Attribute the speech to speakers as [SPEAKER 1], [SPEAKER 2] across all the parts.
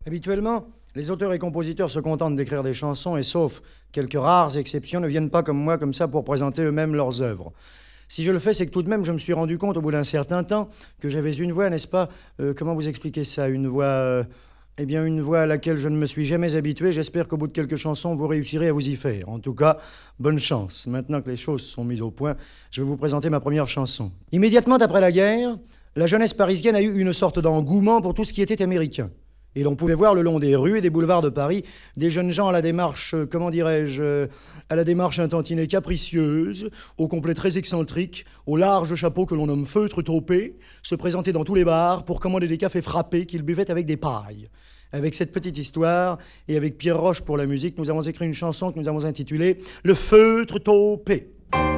[SPEAKER 1] Habituellement, les auteurs et compositeurs se contentent d'écrire des chansons et, sauf quelques rares exceptions, ne viennent pas comme moi, comme ça, pour présenter eux-mêmes leurs œuvres. Si je le fais, c'est que tout de même, je me suis rendu compte, au bout d'un certain temps, que j'avais une voix, n'est-ce pas? Comment vous expliquer ça? Une voix... Eh bien, une voix à laquelle je ne me suis jamais habitué. J'espère qu'au bout de quelques chansons, vous réussirez à vous y faire. En tout cas, bonne chance. Maintenant que les choses sont mises au point, je vais vous présenter ma première chanson. Immédiatement après la guerre, la jeunesse parisienne a eu une sorte d'engouement pour tout ce qui était américain. Et l'on pouvait voir le long des rues et des boulevards de Paris des jeunes gens à la démarche, comment dirais-je, à la démarche un tantinet capricieuse, au complet très excentrique, au large chapeau que l'on nomme feutre taupé, se présenter dans tous les bars pour commander des cafés frappés qu'ils buvaient avec des pailles. Avec cette petite histoire, et avec Pierre Roche pour la musique, nous avons écrit une chanson que nous avons intitulée « Le feutre taupé ».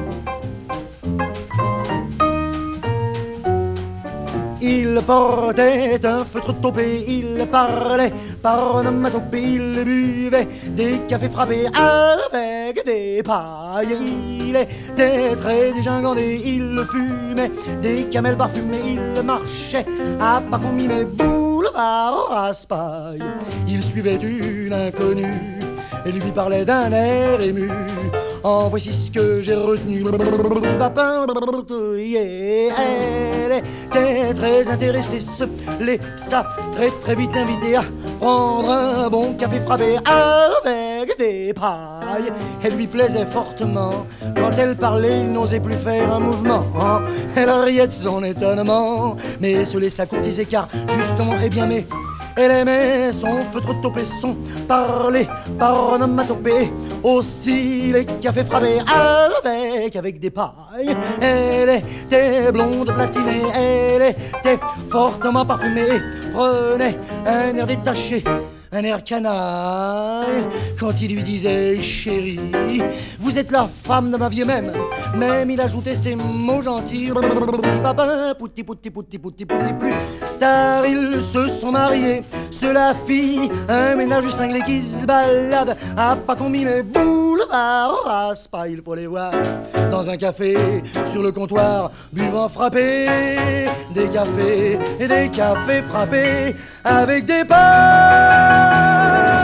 [SPEAKER 1] Il portait un feutre taupé, il parlait par onomatopée, il buvait des cafés frappés avec des pailles. Il était très dégingandé, il fumait des camels parfumés, il marchait à pas qu'on mimait boulevard Raspail. Il suivait une inconnue et lui parlait d'un air ému. En voici ce que j'ai retenu. Elle était très intéressée, se laissa très très vite inviter à prendre un bon café frappé avec des pailles. Elle lui plaisait fortement. Quand elle parlait, il n'osait plus faire un mouvement. Elle riait de son étonnement, mais se laissa courtiser car justement, eh bien, mais elle aimait son feutre taupé, son parler par onomatopée, aussi les cafés frappés avec des pailles. Elle était blonde platinée, elle était fortement parfumée, prenait un air détaché, un air canaille, quand il lui disait « Chérie, vous êtes la femme de ma vie même ». Même il ajoutait ces mots gentils. Pouti, pouti, pouti, pouti, pouti, plus tard ils se sont mariés. Cela fit un ménage cinglé qui se balade à pas combiner boulevard Raspail. Il faut les voir dans un café, sur le comptoir, buvant frappé. Des cafés frappés avec des pailles.